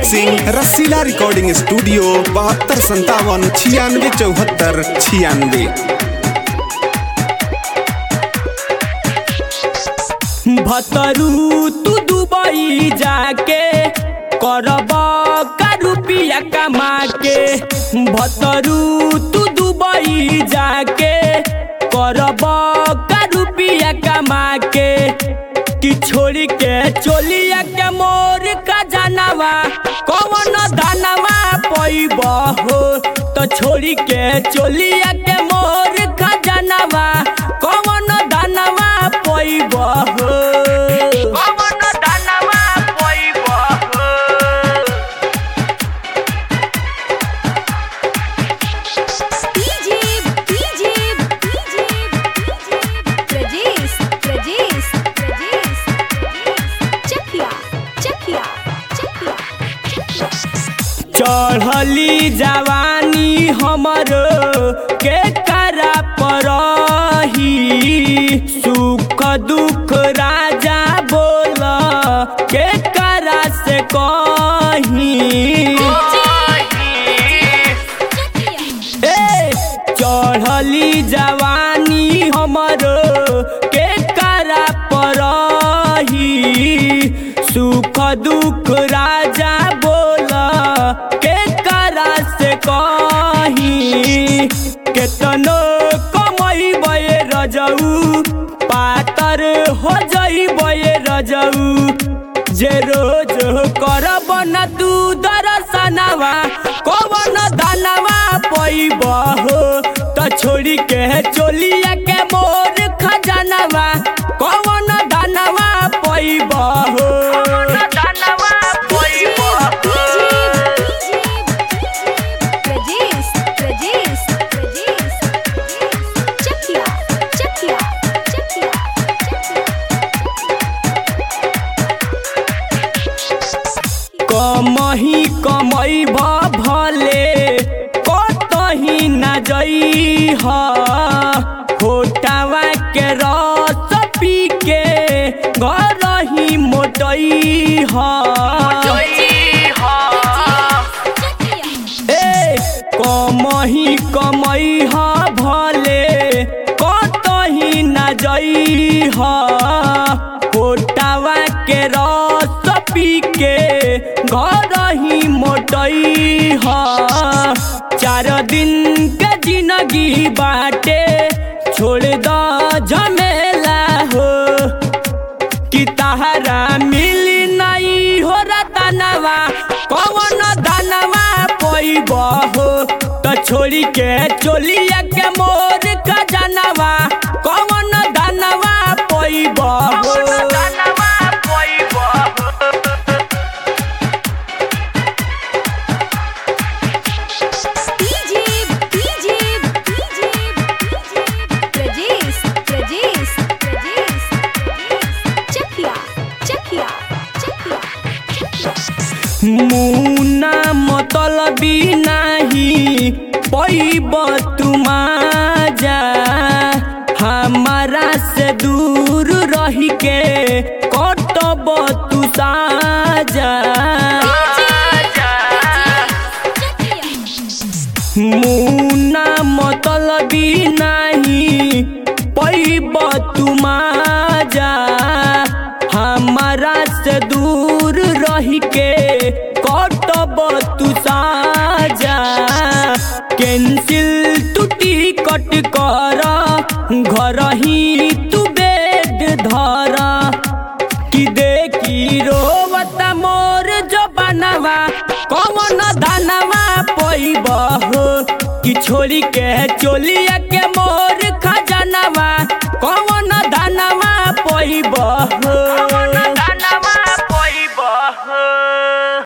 Mixing रसीला recording studio 7257 96 74 96। भतरू तू Dubai जाके करब का रुपया कमा के, भतरू तू दुबई जाके करब का रुपया कमा के, कि छोड़ी के चोलिया के मोर का जानवा कौन दानवा पैब हो, तो छोड़ी के चोलिया के मोर का जानवा कौन दानवा पैब हो। चढ़ली जवानी हमर के करा परही, सुख दुख राजा बोल के करा से कही। चढ़ली जवानी हमर के करा परही, सुख दुख राजा बोल के करा से कही। केतनो कमैबे रजऊ पातर हो जइबे रजऊ, जे रोज करब न तू दर्शनवा कौन दानवा पैब हो, तो छोड़ी के चोलिया के मोर खजानवा कौन दानवा पैब हो। कमही कमैब भले कतही न जइह, होटवा के रस पी के घर ही मोटइह। कमही कमैह भले कतही न जइह, होटवा के रस पी के घर ही मोटइह। 4 दिन के जिंदगी बाटे छोड़ द झमेला हो, कि तहरा मिली नहीं हो रतनवा कौन दानवा पैब हो, तो छोड़ी के चोलिया के मोर खजानवा कौन दानवा पैब हो। मुना मतलबी नहीं पैब तुमाजा, हमारा से दूर रही के कटब तू साजा। मुना मतलबी नहीं पैब तुमाजा, हमारा से दूर रही के कटब तू साजा। कैंसिल तू टिकट कर घर ही तू बेड धर, कि देखी रोवत मोर जो बनवा कौन दानवा पैब हो, कि छोड़ी के चोलिया के मोर खजानवा कौन दानवा पैब हो।